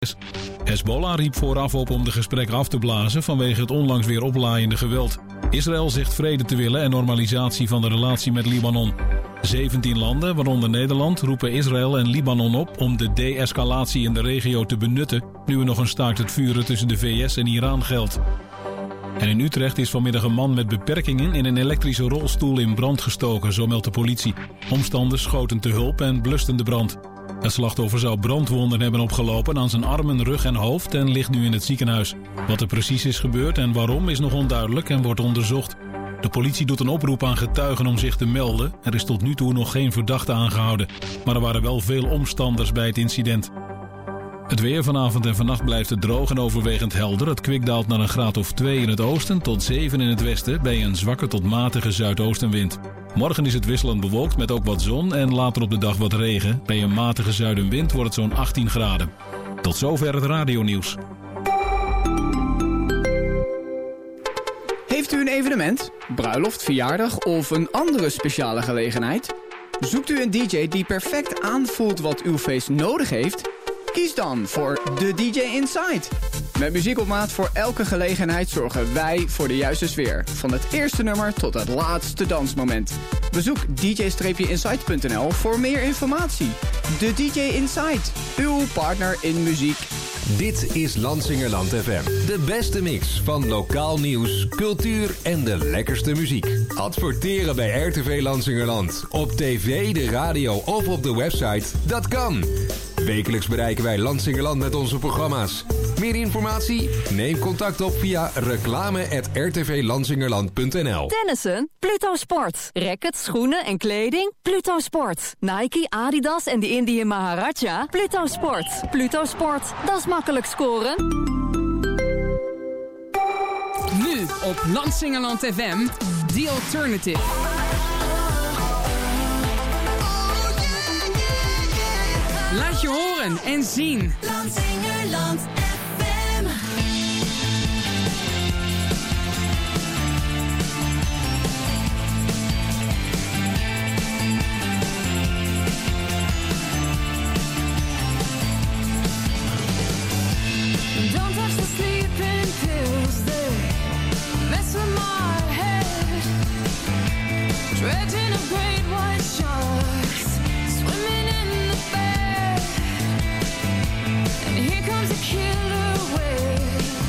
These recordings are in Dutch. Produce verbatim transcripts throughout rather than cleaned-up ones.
Hezbollah riep vooraf op om de gesprekken af te blazen vanwege het onlangs weer oplaaiende geweld. Israël zegt vrede te willen en normalisatie van de relatie met Libanon. zeventien landen, waaronder Nederland, roepen Israël en Libanon op om de de-escalatie in de regio te benutten, nu er nog een staakt het vuren tussen de V S en Iran geldt. En in Utrecht is vanmiddag een man met beperkingen in een elektrische rolstoel in brand gestoken, zo meldt de politie. Omstanders schoten te hulp en blusten de brand. Het slachtoffer zou brandwonden hebben opgelopen aan zijn armen, rug en hoofd en ligt nu in het ziekenhuis. Wat er precies is gebeurd en waarom is nog onduidelijk en wordt onderzocht. De politie doet een oproep aan getuigen om zich te melden. Er is tot nu toe nog geen verdachte aangehouden. Maar er waren wel veel omstanders bij het incident. Het weer vanavond en vannacht blijft het droog en overwegend helder. Het kwik daalt naar een graad of twee in het oosten tot zeven in het westen bij een zwakke tot matige zuidoostenwind. Morgen is het wisselend bewolkt met ook wat zon en later op de dag wat regen. Bij een matige zuidenwind wordt het zo'n achttien graden. Tot zover het radionieuws. Heeft u een evenement, bruiloft, verjaardag of een andere speciale gelegenheid? Zoekt u een D J die perfect aanvoelt wat uw feest nodig heeft? Kies dan voor de D J Inside. Met muziek op maat voor elke gelegenheid zorgen wij voor de juiste sfeer. Van het eerste nummer tot het laatste dansmoment. Bezoek d j inside punt n l voor meer informatie. De D J Inside, uw partner in muziek. Dit is Lansingerland F M. De beste mix van lokaal nieuws, cultuur en de lekkerste muziek. Adverteren bij R T V Lansingerland. Op tv, de radio of op de website. Dat kan. Wekelijks bereiken wij Lansingerland met onze programma's. Meer informatie? Neem contact op via reclame at r t v lansingerland punt n l. Tennissen? Pluto Sport. Rackets, schoenen en kleding? Pluto Sport. Nike, Adidas en de Indian Maharaja? Pluto Sport. Pluto Sport. Dat is makkelijk scoren. Nu op Lansingerland F M, The Alternative. Laat je horen en zien. Lansingerland F M. Don't touch the sleeping pills, they mess with my head. Dredging of great white sharks, swimming in the bed. And here comes a killer wave.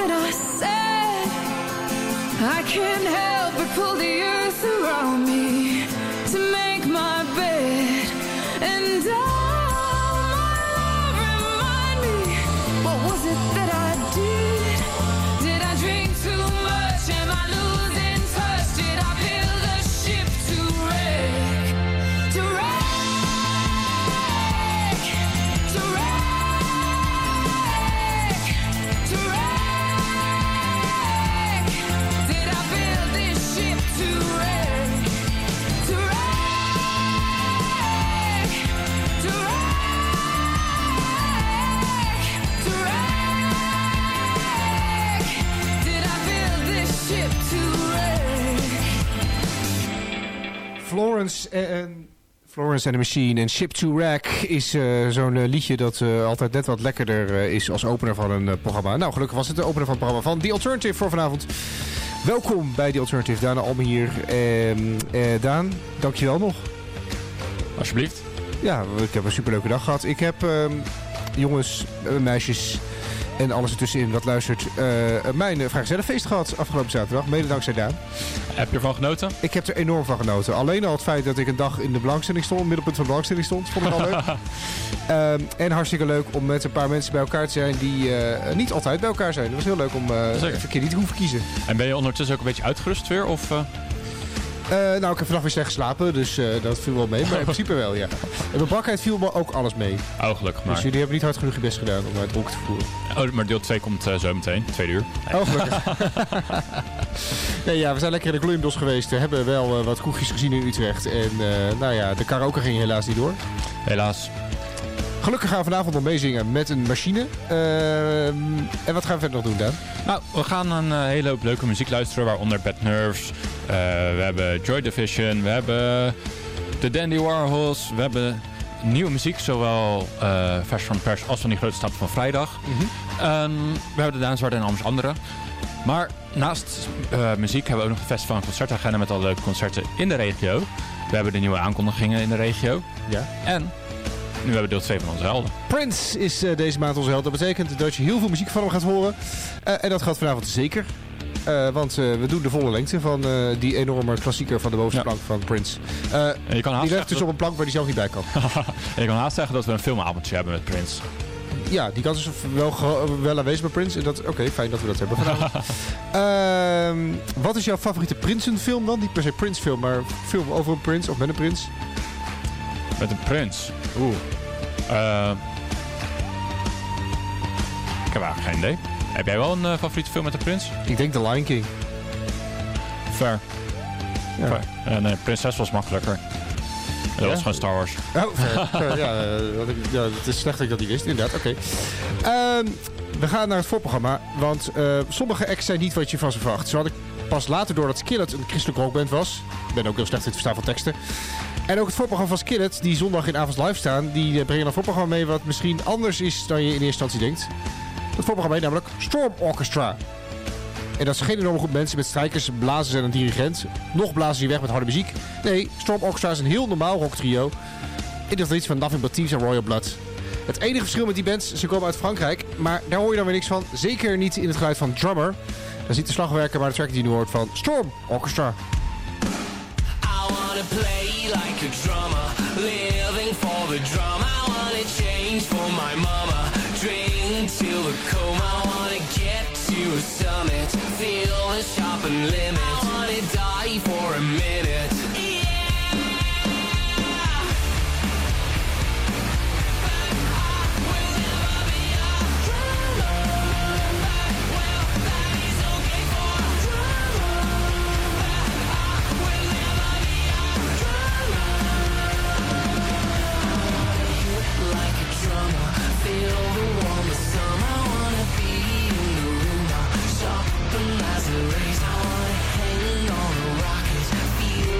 that I said? I can't help but pull the earth around me to make my bed. And all my love, remind me, what was it that I did? Did I drink too much? Am I losing touch? Did I build a ship to wreck? To wreck? To wreck? To wreck? Did I build this ship to wreck? To wreck? To wreck? To wreck? Did I build this ship to wreck? Florence en... Florence and the Machine en Ship to Wreck is uh, zo'n uh, liedje dat uh, altijd net wat lekkerder uh, is als opener van een uh, programma. Nou, gelukkig was het de opener van het programma van The Alternative voor vanavond. Welkom bij The Alternative, Daan Alme hier. Uh, uh, Daan, dankjewel nog. Alsjeblieft. Ja, ik heb een superleuke dag gehad. Ik heb uh, jongens, uh, meisjes en alles ertussenin wat luistert, uh, mijn uh, vrijgezellenfeest gehad afgelopen zaterdag. Mede dankzij Daan. Heb je ervan genoten? Ik heb er enorm van genoten. Alleen al het feit dat ik een dag in de belangstelling stond, middelpunt van de belangstelling stond, vond ik al leuk. um, en hartstikke leuk om met een paar mensen bij elkaar te zijn die uh, niet altijd bij elkaar zijn. Het was heel leuk om uh, even een keer niet te hoeven kiezen. En ben je ondertussen ook een beetje uitgerust weer? Of, uh... Uh, nou, ik heb vannacht weer slecht geslapen, dus uh, dat viel wel mee. Maar in principe wel, ja. En bij brakheid viel me ook alles mee. Oh, gelukkig maar. Dus jullie hebben niet hard genoeg je best gedaan om uit dronken te voeren. Oh, maar deel twee komt uh, zo meteen, tweede uur. Oh, gelukkig. Nee, ja, we zijn lekker in de Gloeienbos geweest. We hebben wel uh, wat kroegjes gezien in Utrecht. En uh, nou ja, de karaoke ging helaas niet door. Helaas. Gelukkig gaan we vanavond nog meezingen met een machine. Uh, en wat gaan we verder nog doen, Daan? Nou, we gaan een uh, hele hoop leuke muziek luisteren, waaronder Bad Nerves. Uh, we hebben Joy Division, we hebben de Dandy Warhols, we hebben nieuwe muziek, zowel uh, vers van pers als van die grote stap van vrijdag. Mm-hmm. Um, we hebben de Danswaarden en alles andere. Maar naast uh, muziek hebben we ook nog een festival en concertagenda met alle leuke concerten in de regio. We hebben de nieuwe aankondigingen in de regio. Ja. En nu hebben we deel twee van onze helden. Prince is uh, deze maand onze held. Dat betekent dat je heel veel muziek van hem gaat horen. Uh, en dat gaat vanavond zeker. Uh, want uh, we doen de volle lengte van uh, die enorme klassieker van de bovenste Ja. plank van Prince. Uh, En je kan haast die ligt zeggen dus dat... op een plank waar hij zelf niet bij kan. en je kan haast zeggen dat we een filmavondje hebben met Prince. Ja, die kans is wel, ge- wel aanwezig bij Prince. En dat, Oké, okay, fijn dat we dat hebben vanavond. uh, wat is jouw favoriete Prinsenfilm dan? Niet per se Prince-film, maar film over een prins of met een prins? Met een prins? Oeh. Uh, ik heb eigenlijk geen idee. Heb jij wel een uh, favoriete film met een prins? Ik denk The Lion King. Fair. Ja. Fair. Uh, nee, Prinses was makkelijker. Dat Ja? was gewoon Star Wars. Oh, fair, fair, ja, uh, wat ik, ja, het is slecht dat ik dat niet wist, inderdaad. Oké. Okay. Uh, we gaan naar het voorprogramma, want uh, sommige acts zijn niet wat je van ze verwacht. Zo had ik pas later door dat Skillet een christelijke rockband was. Ik ben ook heel slecht in het verstaan van teksten. En ook het voorprogramma van Skillet, die zondag in Avonds Live staan, die uh, brengen een voorprogramma mee wat misschien anders is dan je in eerste instantie denkt. Dat voorprogramma heet namelijk Storm Orchestra. En dat is geen enorme groep mensen met strijkers, blazers en een dirigent. Nog blazen die weg met harde muziek. Nee, Storm Orchestra is een heel normaal rocktrio. In de traditie van Nothing But Thieves en Royal Blood. Het enige verschil met die bands, ze komen uit Frankrijk. Maar daar hoor je dan weer niks van. Zeker niet in het geluid van Drummer. Dat is niet de slagwerker, maar de track die je nu hoort van Storm Orchestra. I wanna play like a drummer, living for the drum. I wanna change for my mama, drink till the coma. I wanna get to a summit, feel the sharpened limit. I wanna die for a minute. As a race, I wanna hang on a rocket, feel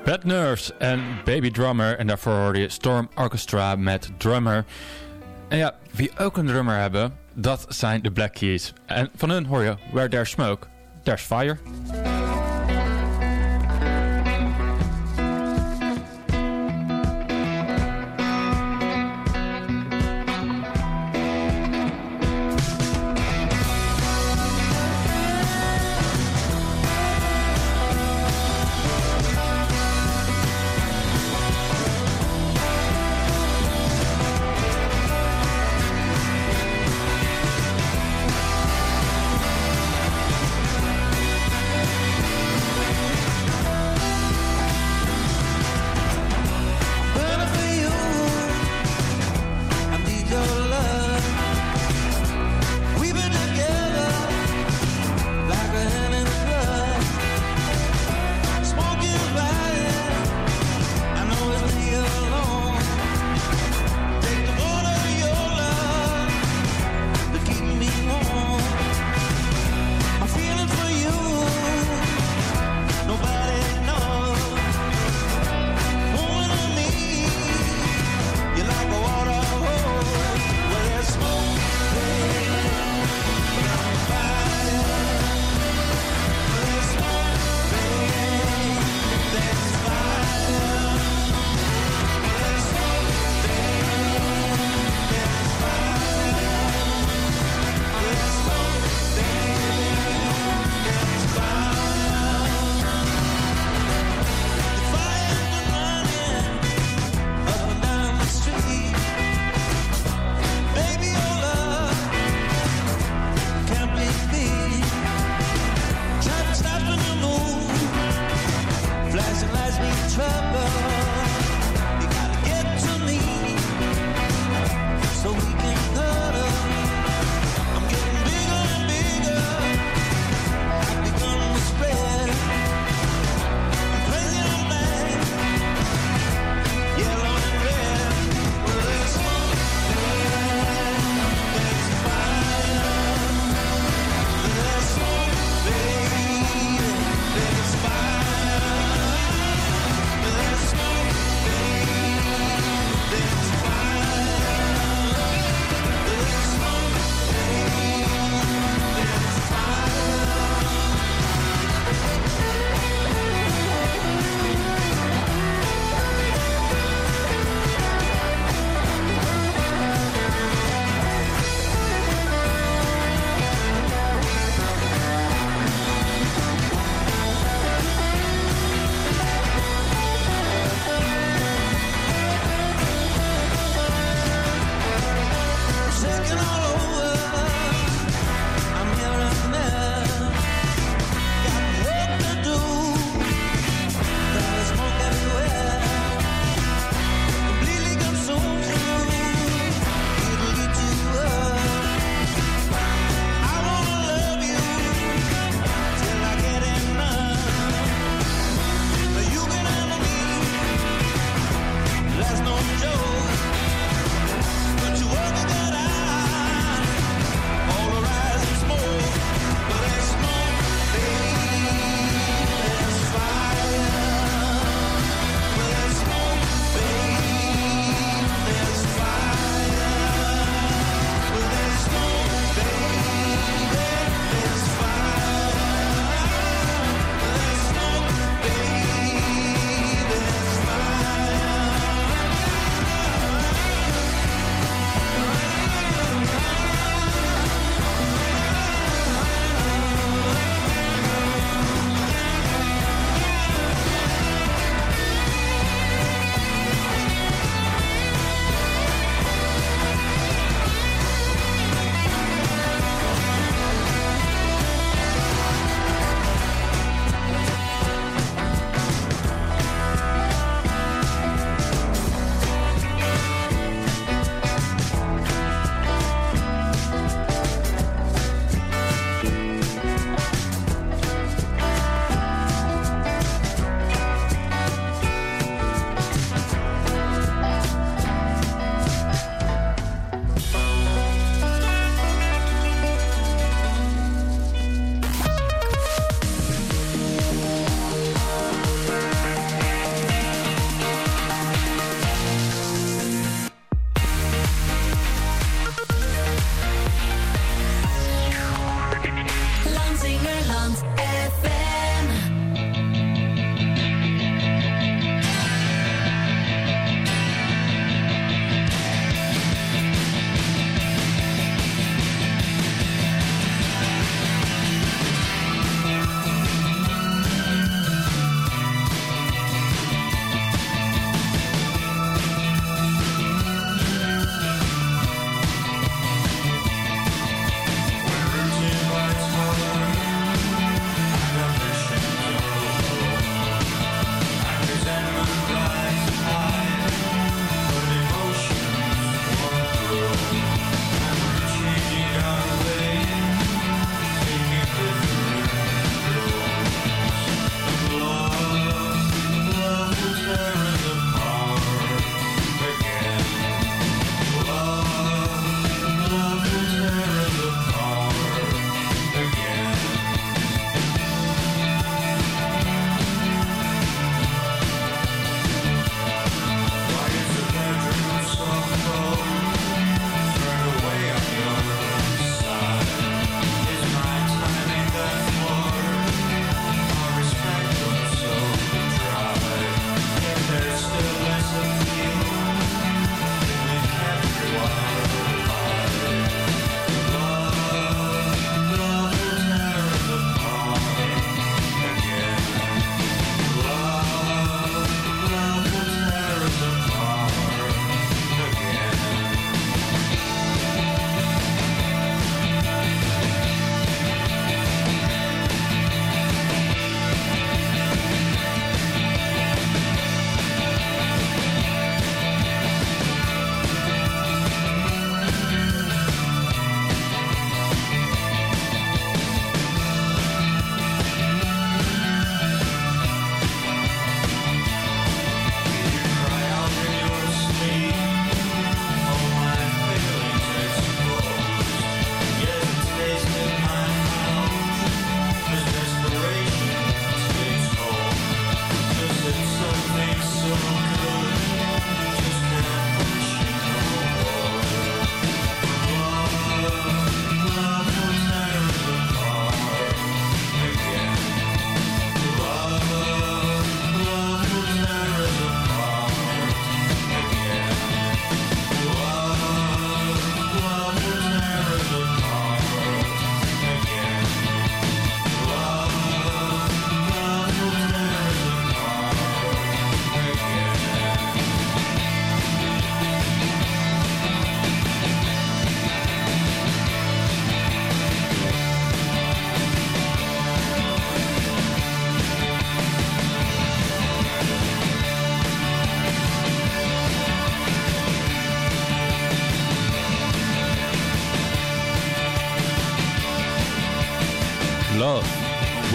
Bad Nerves en Baby Drummer. En daarvoor hoorde je Storm Orchestra met Drummer. En ja, wie ook een drummer hebben, dat zijn de Black Keys. En van hun hoor je Where There's Smoke, There's Fire.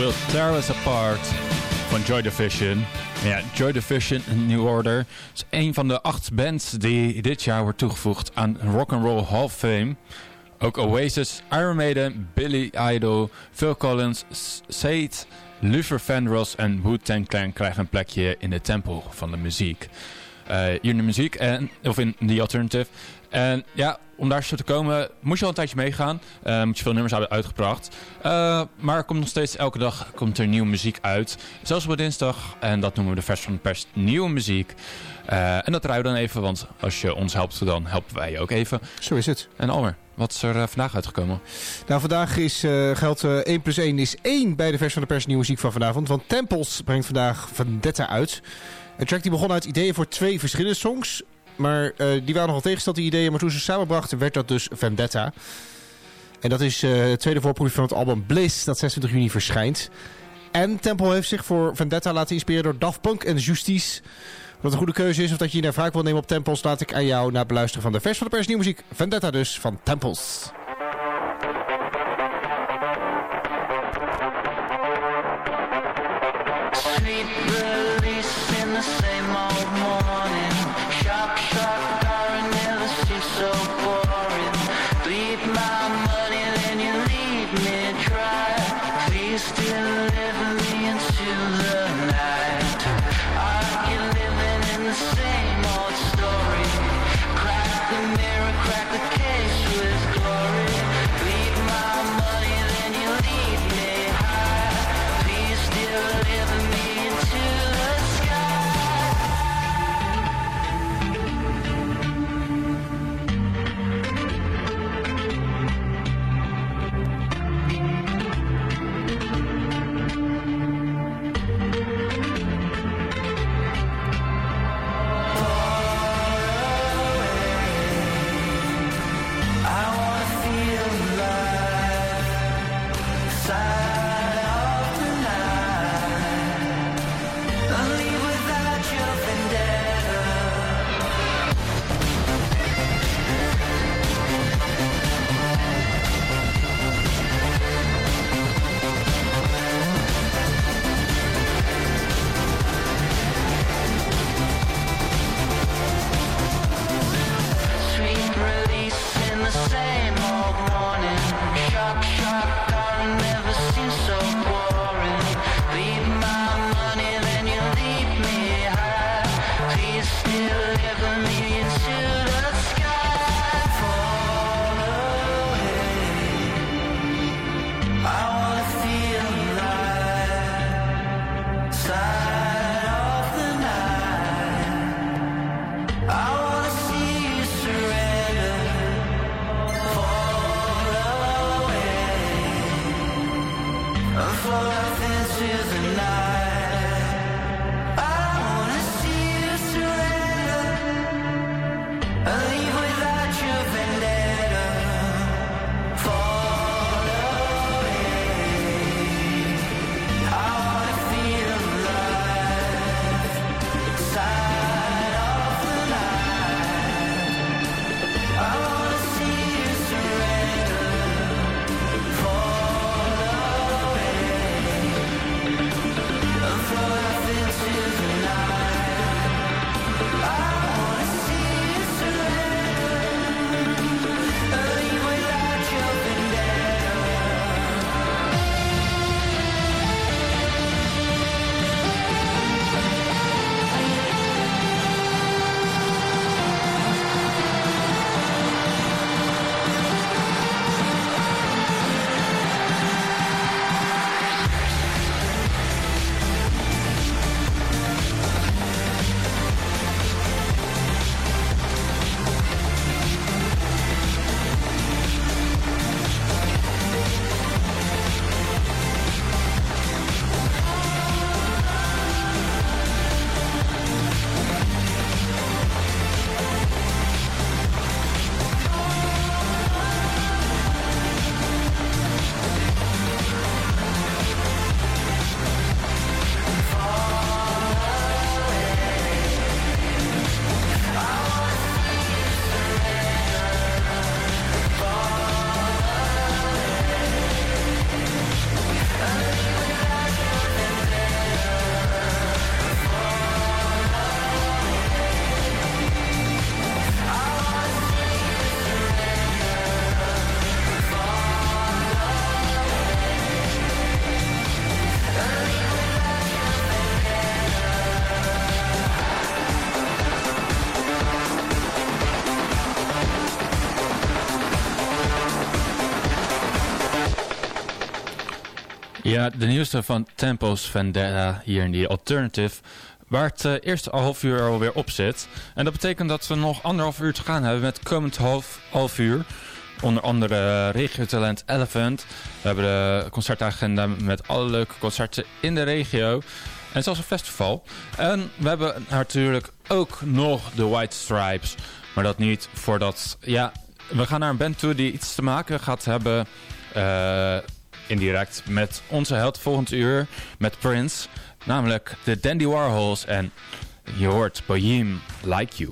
Will Tear Us Apart van Joy Division. Ja, Joy Division New Order is een van de acht bands die dit jaar wordt toegevoegd aan Rock'n'Roll Hall of Fame. Ook Oasis, Iron Maiden, Billy Idol, Phil Collins, Sade, Luther Vandross en Wu-Tang Clan krijgen een plekje in de tempel van de muziek. Uh, hier in de muziek, en, of in The Alternative. En ja, om daar zo te komen moet je al een tijdje meegaan. Uh, moet je veel nummers hebben uitgebracht. Uh, maar er komt nog steeds elke dag komt er nieuwe muziek uit. Zelfs op dinsdag. En dat noemen we de vers van de pers nieuwe muziek. Uh, en dat draaien we dan even, want als je ons helpt, dan helpen wij je ook even. Zo is het. En Almer, wat is er uh, vandaag uitgekomen? Nou, vandaag is, uh, geldt uh, één plus één is één bij de vers van de pers nieuwe muziek van vanavond. Want Temples brengt vandaag Vendetta uit. Een track die begon uit ideeën voor twee verschillende songs. Maar uh, die waren nogal tegengesteld, die ideeën. Maar toen ze samenbrachten, werd dat dus Vendetta. En dat is uh, het tweede voorproefje van het album Bliss, dat zesentwintig juni verschijnt. En Temple heeft zich voor Vendetta laten inspireren door Daft Punk en Justice. Wat een goede keuze is, of dat je je naar wraak wil nemen op Temples, laat ik aan jou na het beluisteren van de vers van de pers nieuwe muziek. Vendetta dus, van Temples. Crack the mirror, crack the case with glory. Ja, de nieuwste van Tempos Vendetta hier in die Alternative, waar het uh, eerste half uur alweer op zit. En dat betekent dat we nog anderhalf uur te gaan hebben met komend half, half uur. Onder andere uh, regiotalent Elephant. We hebben de concertagenda met alle leuke concerten in de regio. En zelfs een festival. En we hebben natuurlijk ook nog de White Stripes. Maar dat niet voordat... Ja, we gaan naar een band toe die iets te maken gaat hebben... Uh, indirect met onze held volgend uur. Met Prince. Namelijk de Dandy Warhols. En je hoort Bohème Like You.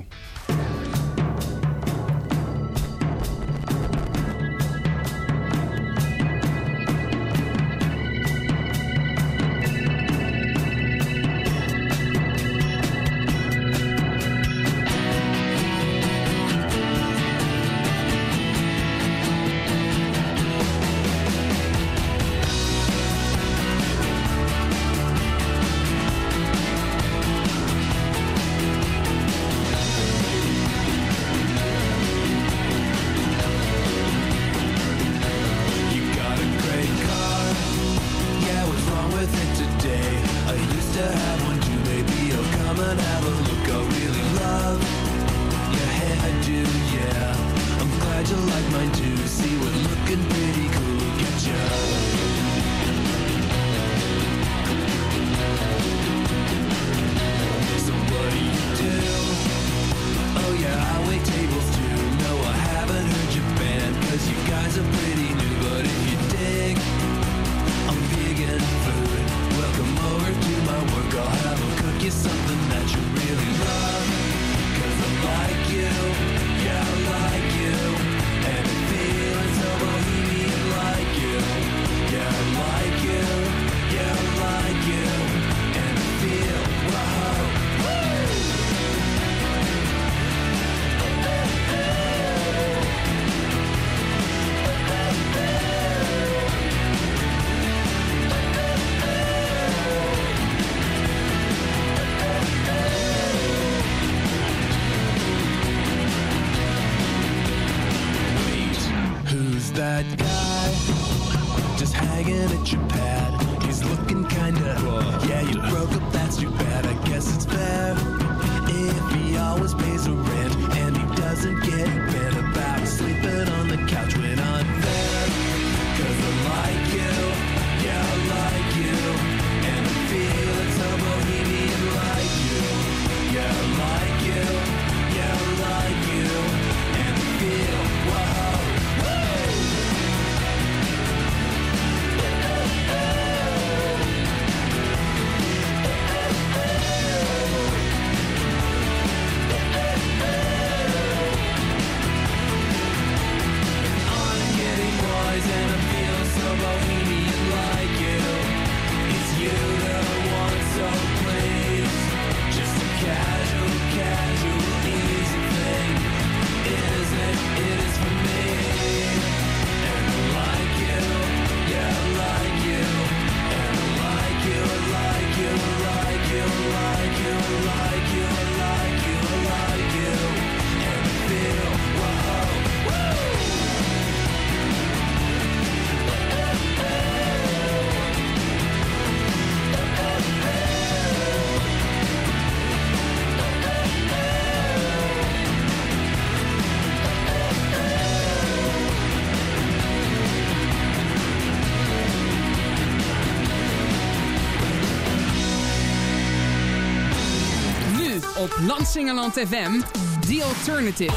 Op Landsingerland F M, The Alternative.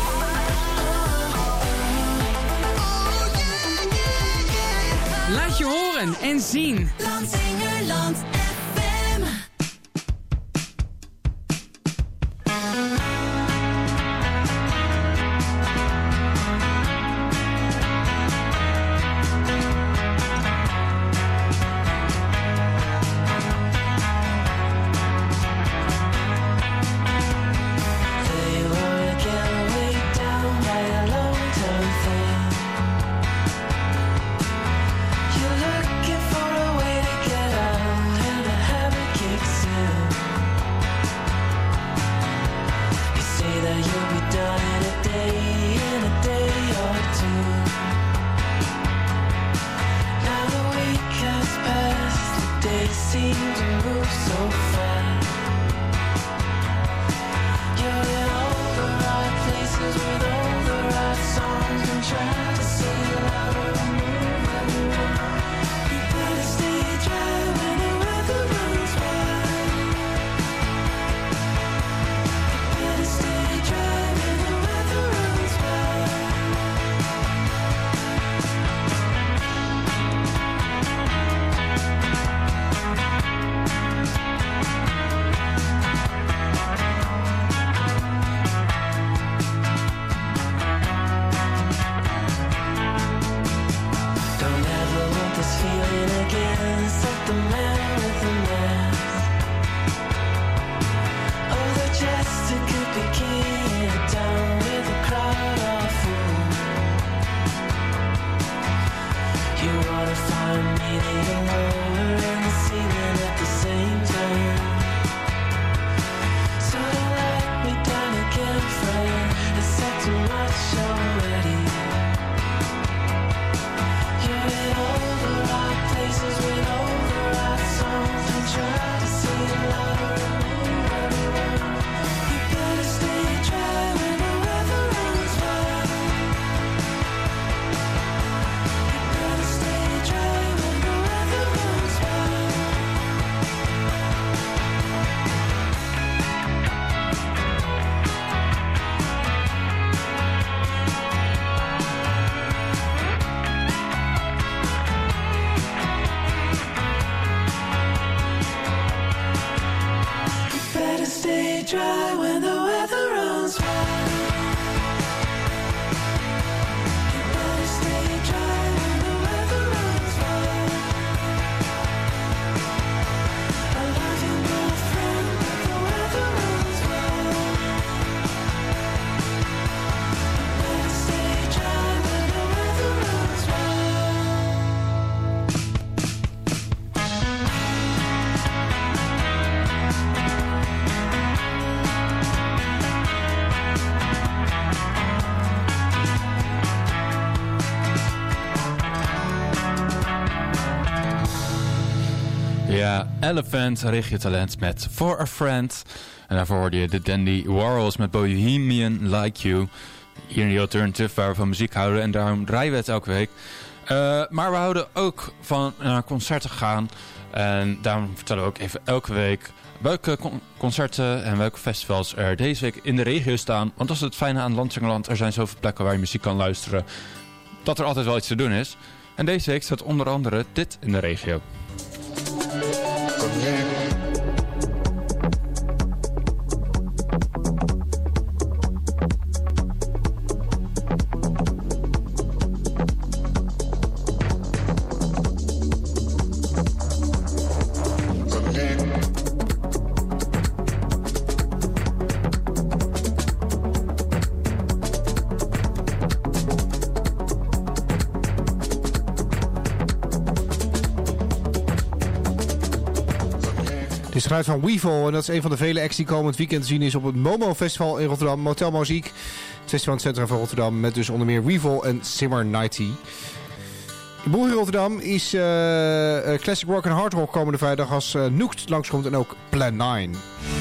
Laat je horen en zien. Landsingerland F M. Now the week has passed. seem to move so fast. You're in all the right places with all the right songs and try to sing louder and move everyone. You better stay dry when the weather runs wild. You better stay dry when the weather runs wild. Don't ever want this feeling again. Set the man with the mask. Oh, the jester could be keying it down with a crowd of fools. You wanna find meaning lower in the ceiling at the same time. So don't let me down again, friend. It's said too much already. You're in all the right places with all the right songs and try to sing louder and move everyone. You better stay dry when the weather runs wild. You better stay dry when the weather runs wild. You better stay dry when the weather runs wild. You better stay dry when the weather runs wild. I love you, my friend, but the weather runs wild. You better stay dry when the weather runs wild. Ja, Elephant, regiotalent met For a Friend. En daarvoor hoorde je de Dandy Warhols met Bohemian Like You. Hier in de Alternative, waar we van muziek houden. En daarom draaien we het elke week. Uh, maar we houden ook van naar concerten gaan. En daarom vertellen we ook even elke week welke con- concerten en welke festivals er deze week in de regio staan. Want dat is het fijne aan Landsingerland. Er zijn zoveel plekken waar je muziek kan luisteren, dat er altijd wel iets te doen is. En deze week staat onder andere dit in de regio. Dit is het geluid van Weevil en dat is een van de vele acts die komend weekend te zien is op het Momo Festival in Rotterdam. Motel Muziek, het festival in het centrum van Rotterdam met dus onder meer Weevil en Simmer Nighty. In Boer in Rotterdam is uh, Classic Rock en Hard Rock komende vrijdag als uh, Noekt langskomt en ook Plan nine.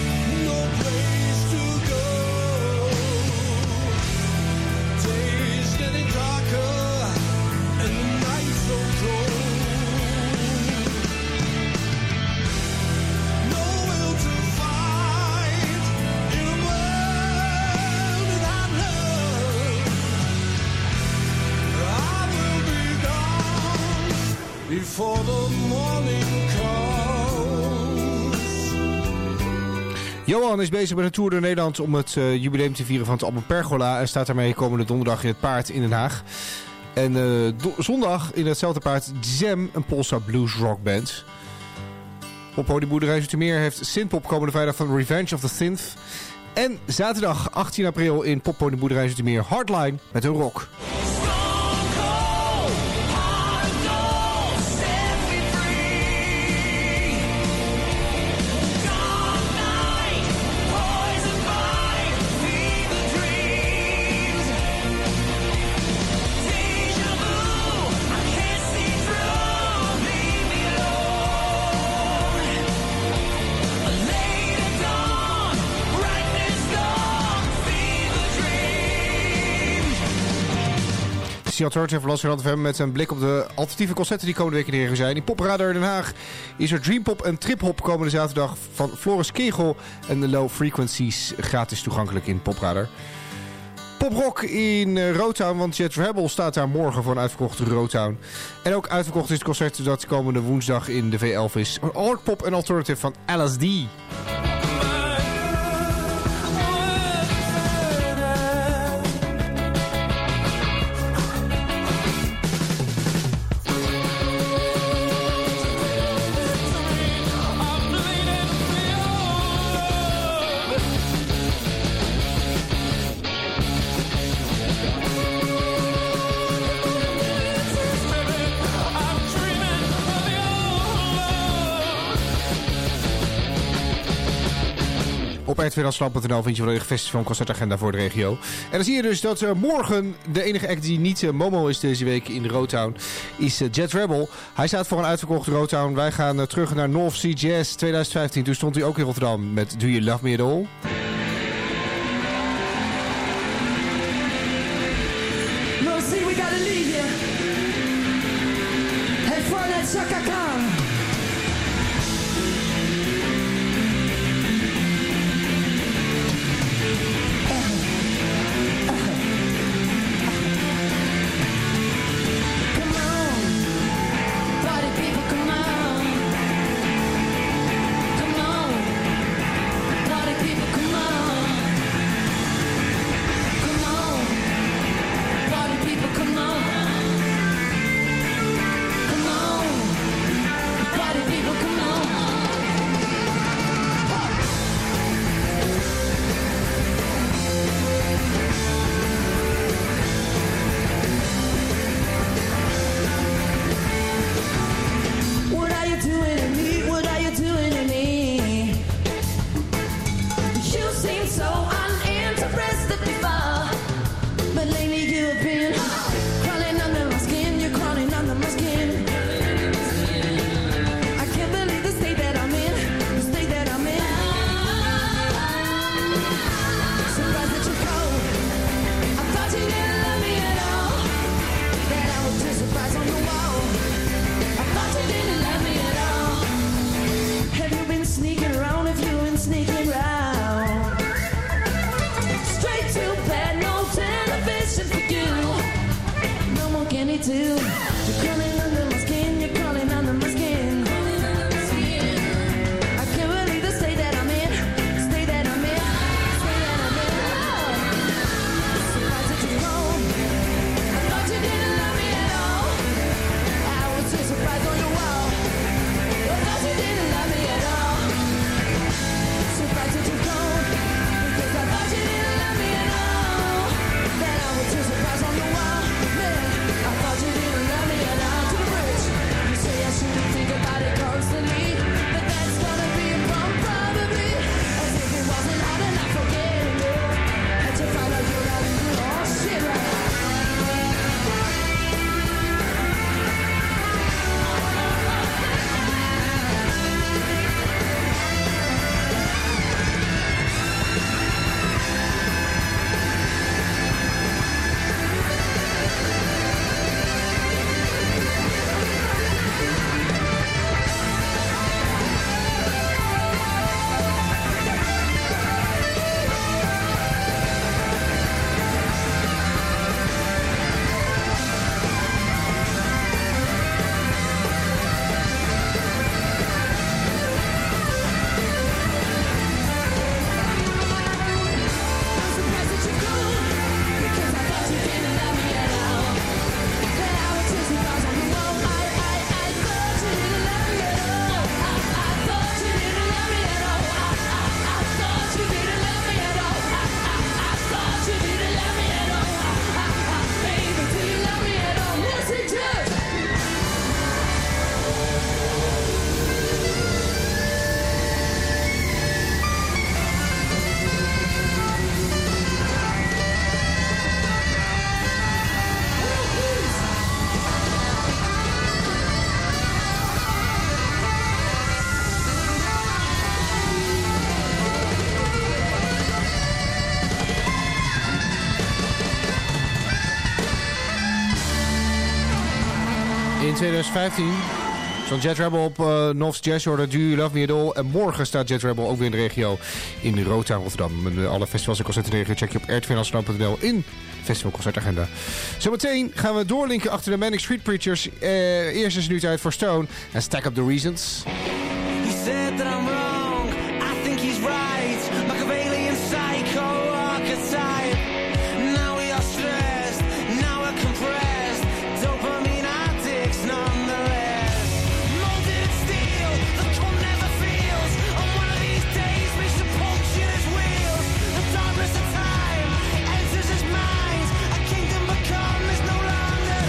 Before the morning comes. Johan is bezig met een tour door Nederland om het uh, jubileum te vieren van het album Pergola en staat daarmee komende donderdag in het Paard in Den Haag. En uh, do- zondag in hetzelfde Paard Zem, een Polsa blues rockband. Op Podiumboerderij Zoetermeer heeft Synthpop komende vrijdag van Revenge of the Synth. En zaterdag achttien april in Poppodiumboerderij Zoetermeer Hardline met hun rock. The Alternative Lansingerland F M met een blik op de alternatieve concerten die komende week in de regio zijn. In Popradar Den Haag is er Dreampop en Triphop komende zaterdag van Floris Kegel en de Low Frequencies gratis toegankelijk in Popradar. Poprock in uh, Rotown, want Jet Rebel staat daar morgen voor een uitverkochte Rotown. En ook uitverkocht is het concert dat komende woensdag in de V elf is. Hard Pop en Alternative van L S D. Op r twee Amsterdam punt n l vind je de festival- en concertagenda voor de regio. En dan zie je dus dat uh, morgen de enige act die niet uh, Momo is deze week in de Rotown is uh, Jet Rebel. Hij staat voor een uitverkochte Rotown. Wij gaan uh, terug naar North Sea Jazz twintig vijftien. Toen stond hij ook in Rotterdam met Do You Love Me At All? No, see, we gotta leave you. Head for that Chaka Khan. Surprise on the wall, man. I thought you didn't love me at all. in twintig vijftien. Zo'n Jet Rebel op uh, North Jazz, hoorde Do You Love Me At All. En morgen staat Jet Rebel ook weer in de regio in Rota, Rotterdam. En uh, alle festivals en concerten in de regio check je op r t v nationaal punt n l in festivalconcertagenda. Zometeen gaan we doorlinken achter de Manic Street Preachers. Uh, eerst is het nu tijd voor Stone en Stack Up The Reasons. He said that I'm wrong, I think he's right. Machiavellian psycho archetype. Now we are stressed, now we're compressed. Dopamine addicts nonetheless. Molded in steel, the core never feels. On one of these days makes a puncture his wheels. The darkness of time enters his mind. A kingdom become is no longer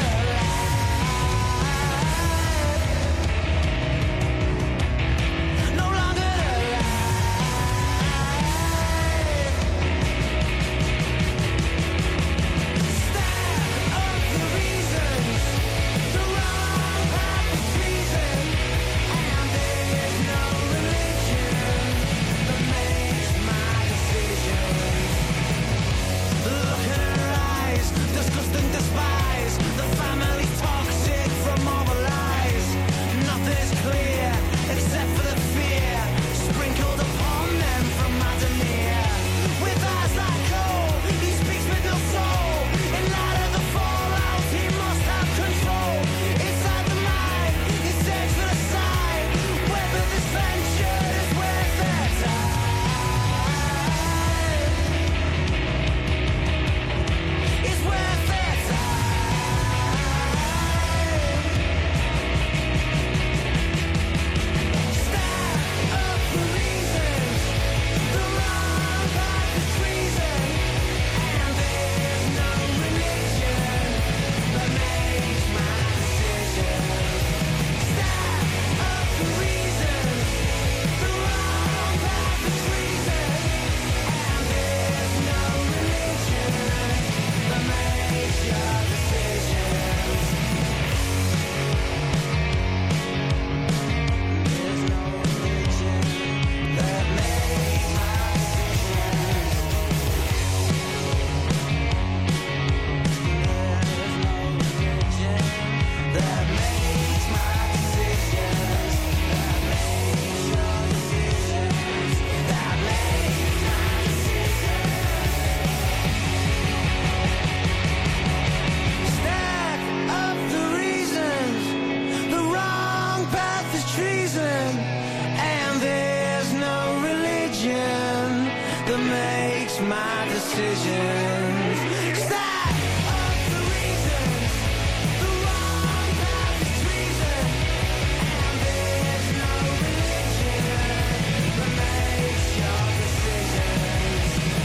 alive. No longer alive. Stack up the reasons, the wrong path of treason, and there's no religion that makes my decisions. Look in her eyes, disgust and despise. The family's toxic from all the lies. Nothing is clear except for the fear sprinkled upon them from Adam here. With eyes like coal, he speaks with no soul. In light of the fallout, he must have control. Inside the mind, he takes to the side. Whether this venture is worth their time, is worth their time. Stack up the reasons, the wrong path is treason, and there's no religion that makes my decisions. Stack up the reasons, the wrong path is treason, and there's no religion that makes your decisions. There's no religion that makes my decisions. There's no religion that makes my decisions. That makes your decisions. That makes my decisions. Stack up the reasons. The wrong path is treason, and there's no religion that makes my decisions. Stack up the reasons. The wrong path is treason, and there's no religion that makes your decisions.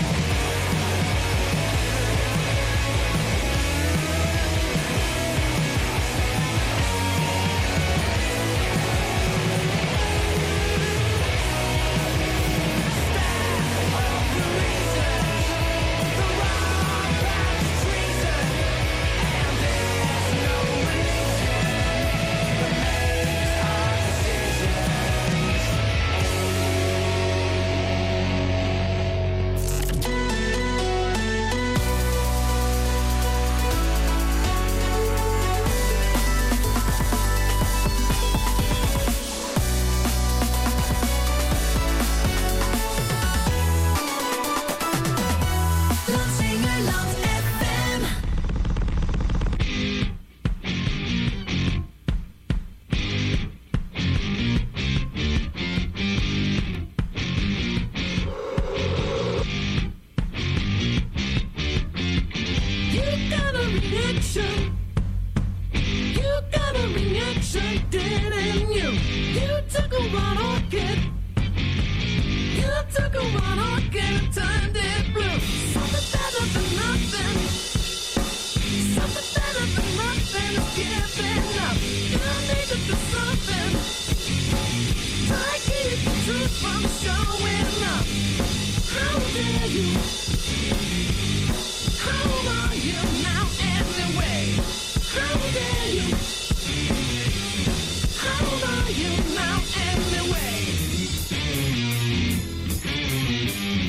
Lansingerland F M. You got a reaction. You got a reaction, didn't you? You took a one orchid. You took a one orchid and turned it blue. Something better than nothing. Something better than nothing is giving up. You need to do something. Try to keep the truth from showing up. How dare you? How are you now anyway? How dare you? How are you now anyway?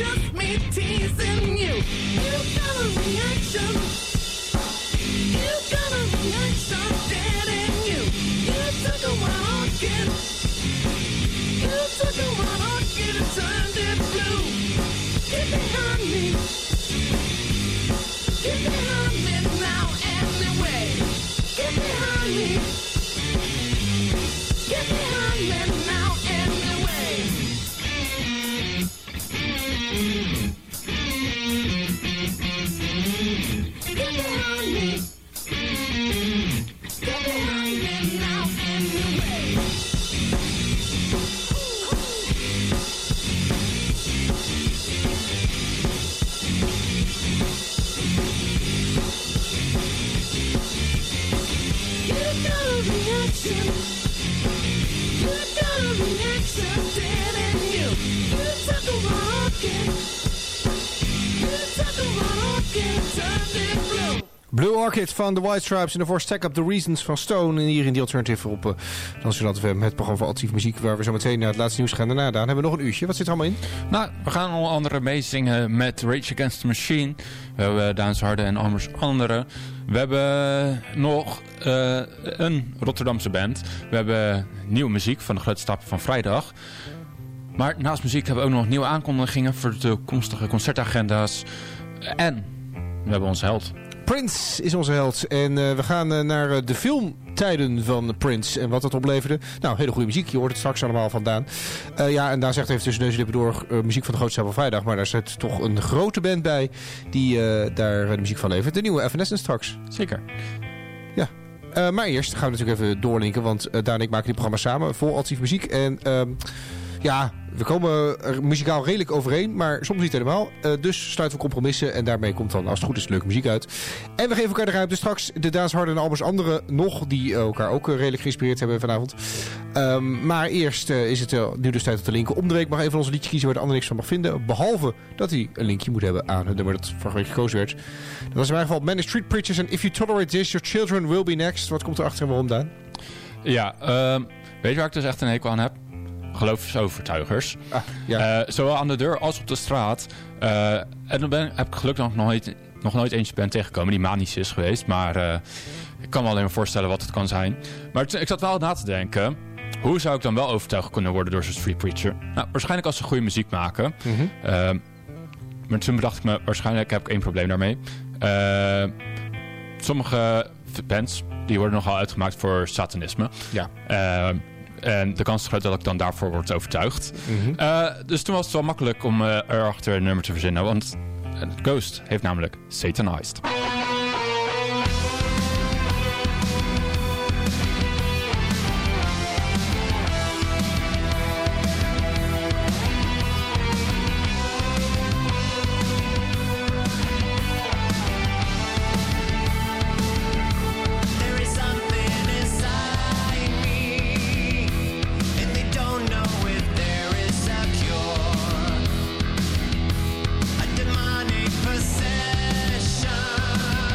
just me teasing you. You got a reaction. You got a reaction, dating you. You took a wild kid. You took a wild kid and turned it blue. Get behind me. Get behind me now anyway. Get behind me. Get behind me now anyway. Get behind me. Get behind me now anyway. You got a reaction. You got a reaction, didn't you? You took a rocket. You took a rocket, turned it blue. Blue Orchid van The White Stripes en daarvoor Stack Up The Reasons van Stone. En hier in The Alternative op uh, Nationaal F M, het programma voor alternatieve muziek, waar we zo meteen naar het laatste nieuws gaan. Daarna Dan hebben we nog een uurtje. Wat zit er allemaal in? Nou, we gaan onder andere meezingen met Rage Against the Machine. We hebben Daan Harden en Anders Andere. We hebben nog uh, een Rotterdamse band. We hebben nieuwe muziek van de Grote Stapel van vrijdag. Maar naast muziek hebben we ook nog nieuwe aankondigingen voor de toekomstige concertagenda's. En we hebben onze held. Prince is onze held. En uh, we gaan uh, naar uh, de filmtijden van Prince. En wat dat opleverde. Nou, hele goede muziek. Je hoort het straks allemaal vandaan. Uh, ja, en Daan zegt even tussen neus en lippen door uh, muziek van de Grote Stapel vrijdag. Maar daar zit toch een grote band bij die uh, daar de muziek van levert. De nieuwe Evanescence straks. Zeker. Ja. Uh, maar eerst gaan we natuurlijk even doorlinken. Want uh, Daan en ik maken dit programma samen voor alternatieve muziek. En uh, ja, we komen er muzikaal redelijk overeen, maar soms niet helemaal. Uh, dus sluiten we compromissen en daarmee komt dan, als het goed is, leuke muziek uit. En we geven elkaar de ruimte straks. De Daan Harden en Albers Andere nog, die uh, elkaar ook uh, redelijk geïnspireerd hebben vanavond. Um, maar eerst uh, is het uh, nu dus tijd om te linken. Om de week mag even onze liedje kiezen waar de ander niks van mag vinden. Behalve dat hij een linkje moet hebben aan het nummer dat vorige week gekozen werd. Dat was in mijn geval Manic Street Preachers en If You Tolerate This, Your Children Will Be Next. Wat komt erachter en waarom, Daan? Ja, uh, weet je waar ik dus echt een hekel aan heb? Geloofsovertuigers. Ah, ja. uh, zowel aan de deur als op de straat. Uh, en dan ben, heb ik gelukkig nog nooit, nog nooit eentje ben tegengekomen die manisch is geweest. Maar uh, ik kan me alleen maar voorstellen wat het kan zijn. Maar t- ik zat wel na te denken. Hoe zou ik dan wel overtuigd kunnen worden door zo'n street preacher? Nou, waarschijnlijk als ze goede muziek maken. Mm-hmm. Uh, maar toen bedacht ik me, waarschijnlijk heb ik één probleem daarmee. Uh, sommige bands, die worden nogal uitgemaakt voor satanisme. Ja. Uh, En de kans is groot dat ik dan daarvoor word overtuigd. Mm-hmm. Uh, dus toen was het wel makkelijk om uh, erachter een nummer te verzinnen. Want uh, Ghost heeft namelijk Satanized. Demonic possession.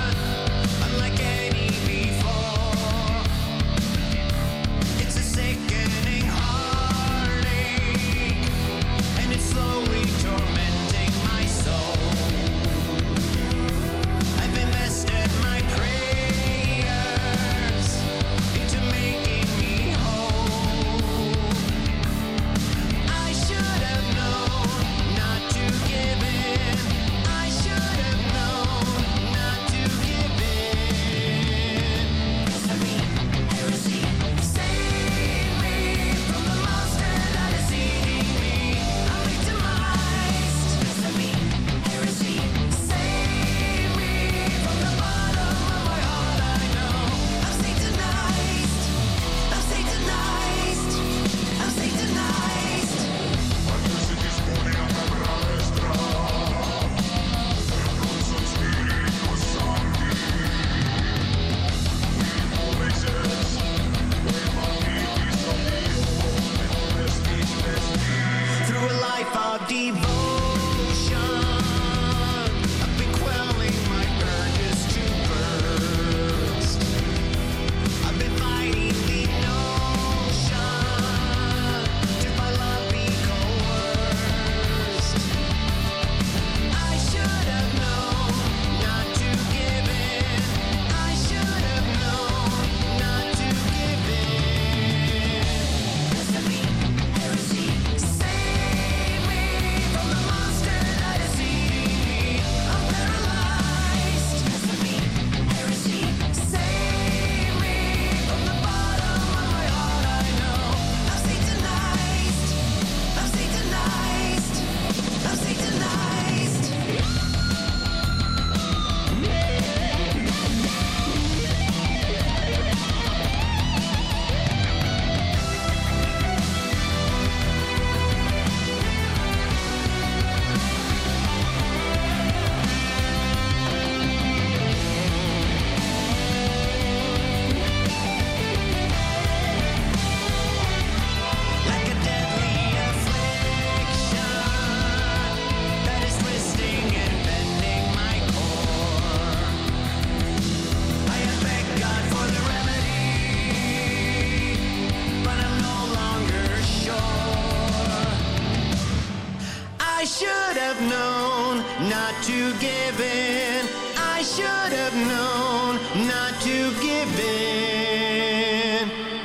I should have known not to give in. I should have known not to give in.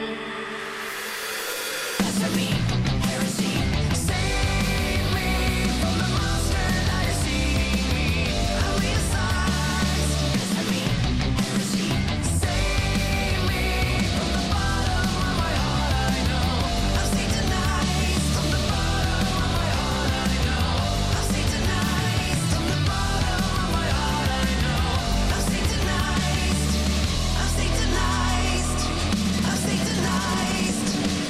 Blasphemy, heresy, save me from the monster that is seeing me. I realize, blasphemy, heresy, save me from the bottom of my heart. I know I'm Satanized from the bottom of my heart. I know I'm Satanized from the bottom of my heart. I know I'm Satanized. I'm Satanized. I'm Satanized.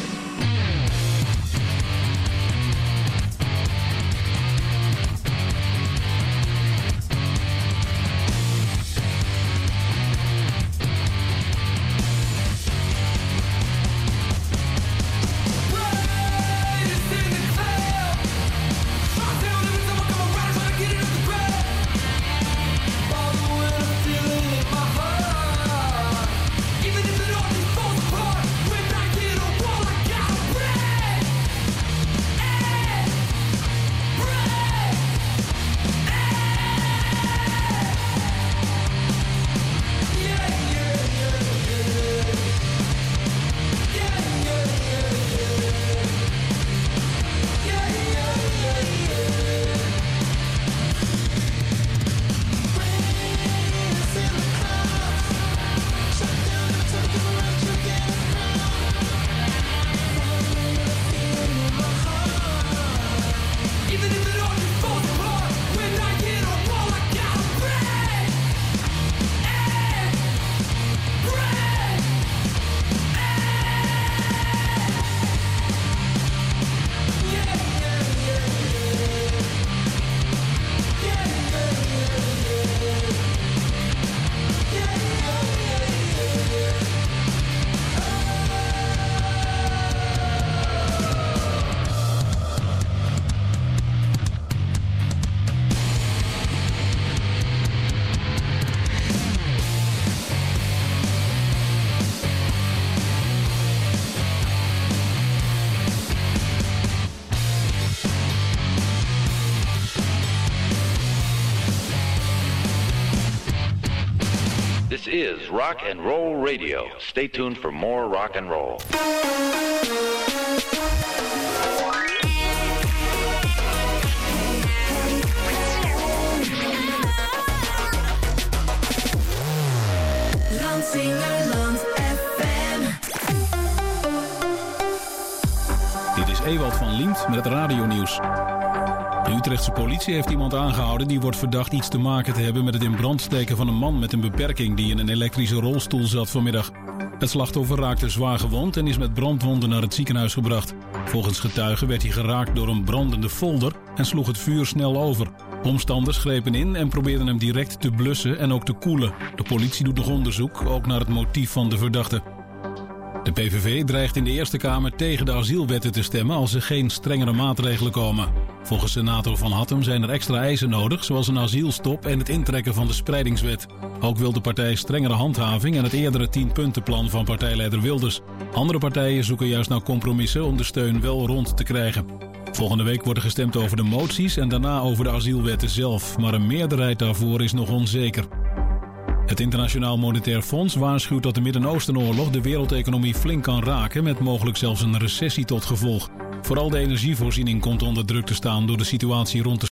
This is Rock and Roll Radio. Stay tuned for more rock and roll. Lansingerland F M. Dit is Ewald van Liemt met het radionieuws. De Utrechtse politie heeft iemand aangehouden die wordt verdacht iets te maken te hebben met het in brand steken van een man met een beperking die in een elektrische rolstoel zat vanmiddag. Het slachtoffer raakte zwaar gewond en is met brandwonden naar het ziekenhuis gebracht. Volgens getuigen werd hij geraakt door een brandende folder en sloeg het vuur snel over. Omstanders grepen in en probeerden hem direct te blussen en ook te koelen. De politie doet nog onderzoek, ook naar het motief van de verdachte. De P V V dreigt in de Eerste Kamer tegen de asielwetten te stemmen als er geen strengere maatregelen komen. Volgens senator Van Hattem zijn er extra eisen nodig, zoals een asielstop en het intrekken van de spreidingswet. Ook wil de partij strengere handhaving en het eerdere tienpuntenplan van partijleider Wilders. Andere partijen zoeken juist naar compromissen om de steun wel rond te krijgen. Volgende week wordt er gestemd over de moties en daarna over de asielwetten zelf, maar een meerderheid daarvoor is nog onzeker. Het Internationaal Monetair Fonds waarschuwt dat de Midden-Oostenoorlog de wereldeconomie flink kan raken, met mogelijk zelfs een recessie tot gevolg. Vooral de energievoorziening komt onder druk te staan door de situatie rond de